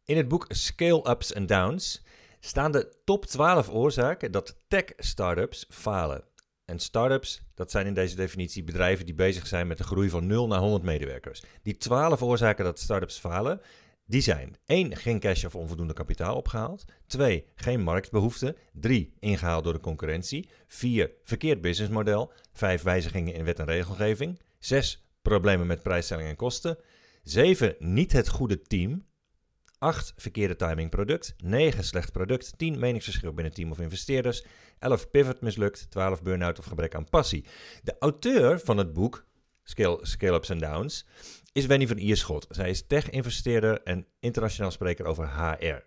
In het boek Scale Ups and Downs staan de top 12 oorzaken dat tech-startups falen. En startups, dat zijn in deze definitie bedrijven die bezig zijn met de groei van 0 naar 100 medewerkers. Die 12 oorzaken dat startups falen, die zijn: 1. Geen cash of onvoldoende kapitaal opgehaald. 2. Geen marktbehoefte. 3. Ingehaald door de concurrentie. 4. Verkeerd businessmodel. 5. Wijzigingen in wet en regelgeving. 6. Problemen met prijsstelling en kosten. 7. Niet het goede team. 8. Verkeerde timing product. 9. Slecht product. 10. Meningsverschil binnen team of investeerders. 11. Pivot mislukt. 12. Burn-out of gebrek aan passie. De auteur van het boek Scale Ups and Downs is Wendy van Ierschot. Zij is tech-investeerder en internationaal spreker over HR.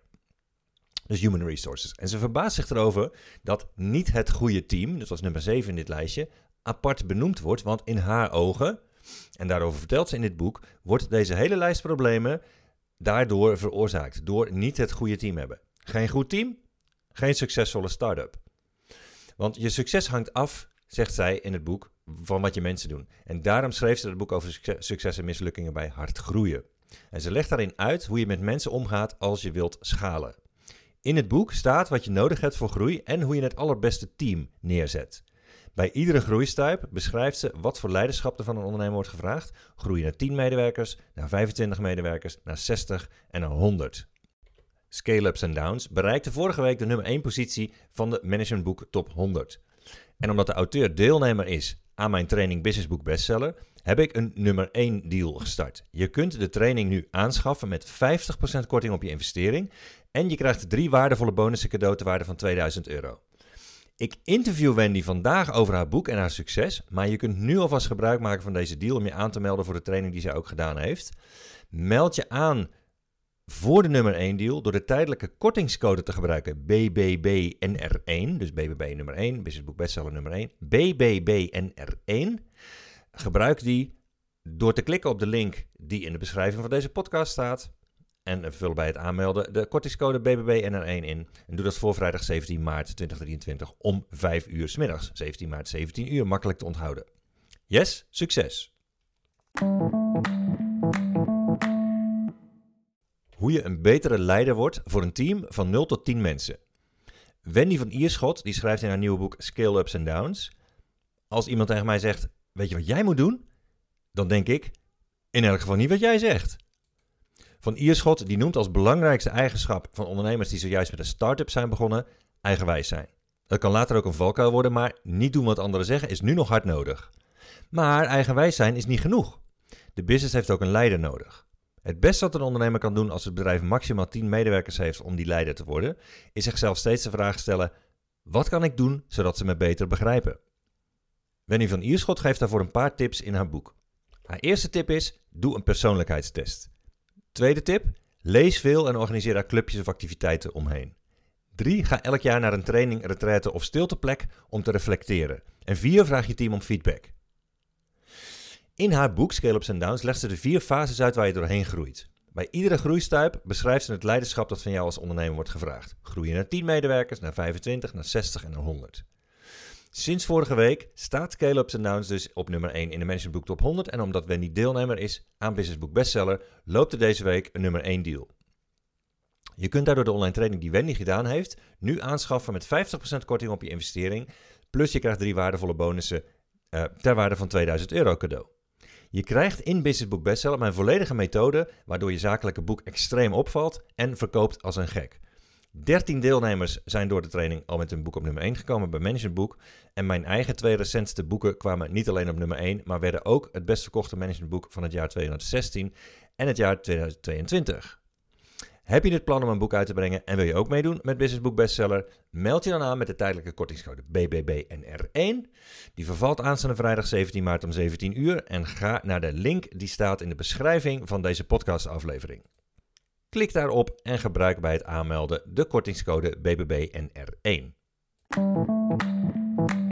Dus Human Resources. En ze verbaast zich erover dat niet het goede team, dat was nummer 7 in dit lijstje, apart benoemd wordt. Want in haar ogen, en daarover vertelt ze in dit boek, wordt deze hele lijst problemen daardoor veroorzaakt. Door niet het goede team hebben. Geen goed team, geen succesvolle start-up. Want je succes hangt af, zegt zij in het boek, van wat je mensen doen. En daarom schreef ze het boek over succes en mislukkingen bij hard groeien. En ze legt daarin uit hoe je met mensen omgaat als je wilt schalen. In het boek staat wat je nodig hebt voor groei en hoe je het allerbeste team neerzet. Bij iedere groeistuip beschrijft ze wat voor leiderschap er van een ondernemer wordt gevraagd. Groeien naar 10 medewerkers, naar 25 medewerkers, naar 60 en naar 100. Scale Ups and Downs bereikte vorige week de nummer 1 positie van de Managementboek Top 100. En omdat de auteur deelnemer is aan mijn training Business Book Bestseller, heb ik een nummer 1 deal gestart. Je kunt de training nu aanschaffen met 50% korting op je investering en je krijgt 3 waardevolle bonussen cadeau ter waarde van €2000. Ik interview Wendy vandaag over haar boek en haar succes, maar je kunt nu alvast gebruik maken van deze deal om je aan te melden voor de training die zij ook gedaan heeft. Meld je aan voor de nummer 1 deal door de tijdelijke kortingscode te gebruiken BBBNR1, dus BBB nummer 1, Business Book Bestseller nummer 1, BBBNR1. Gebruik die door te klikken op de link die in de beschrijving van deze podcast staat en vul bij het aanmelden de kortingscode BBBNR1 in. En doe dat voor vrijdag 17 maart 2023 om 5 uur 's middags. 17 maart, 17 uur, makkelijk te onthouden. Yes, succes! Hoe je een betere leider wordt voor een team van 0 tot 10 mensen. Wendy van Ierschot die schrijft in haar nieuwe boek Scale Ups and Downs: als iemand tegen mij zegt, weet je wat jij moet doen? Dan denk ik, in elk geval niet wat jij zegt. Van Ierschot die noemt als belangrijkste eigenschap van ondernemers die zojuist met een start-up zijn begonnen, eigenwijs zijn. Dat kan later ook een valkuil worden, maar niet doen wat anderen zeggen is nu nog hard nodig. Maar eigenwijs zijn is niet genoeg. De business heeft ook een leider nodig. Het beste wat een ondernemer kan doen als het bedrijf maximaal 10 medewerkers heeft om die leider te worden, is zichzelf steeds de vraag stellen: wat kan ik doen zodat ze me beter begrijpen? Wendy van Ierschot geeft daarvoor een paar tips in haar boek. Haar eerste tip is: doe een persoonlijkheidstest. Tweede tip: lees veel en organiseer daar clubjes of activiteiten omheen. 3. Ga elk jaar naar een training, retraite of stilteplek om te reflecteren. En 4. Vraag je team om feedback. In haar boek Scale Ups and Downs legt ze de 4 fases uit waar je doorheen groeit. Bij iedere groeistuip beschrijft ze het leiderschap dat van jou als ondernemer wordt gevraagd. Groeien naar 10 medewerkers, naar 25, naar 60 en naar 100. Sinds vorige week staat Scale Ups and Downs dus op nummer 1 in de Managementboek Top 100. En omdat Wendy deelnemer is aan Business Book Bestseller, loopt er deze week een nummer 1 deal. Je kunt daardoor de online training die Wendy gedaan heeft nu aanschaffen met 50% korting op je investering. Plus je krijgt 3 waardevolle bonussen ter waarde van €2000 cadeau. Je krijgt in Business Book Bestseller mijn volledige methode waardoor je zakelijke boek extreem opvalt en verkoopt als een gek. 13 deelnemers zijn door de training al met hun boek op nummer 1 gekomen bij Managementboek. En mijn eigen 2 recentste boeken kwamen niet alleen op nummer 1, maar werden ook het best verkochte managementboek van het jaar 2016 en het jaar 2022. Heb je dit plan om een boek uit te brengen en wil je ook meedoen met Business Book Bestseller? Meld je dan aan met de tijdelijke kortingscode BBBNR1. Die vervalt aanstaande vrijdag 17 maart om 17 uur en ga naar de link die staat in de beschrijving van deze podcastaflevering. Klik daarop en gebruik bij het aanmelden de kortingscode BBBNR1.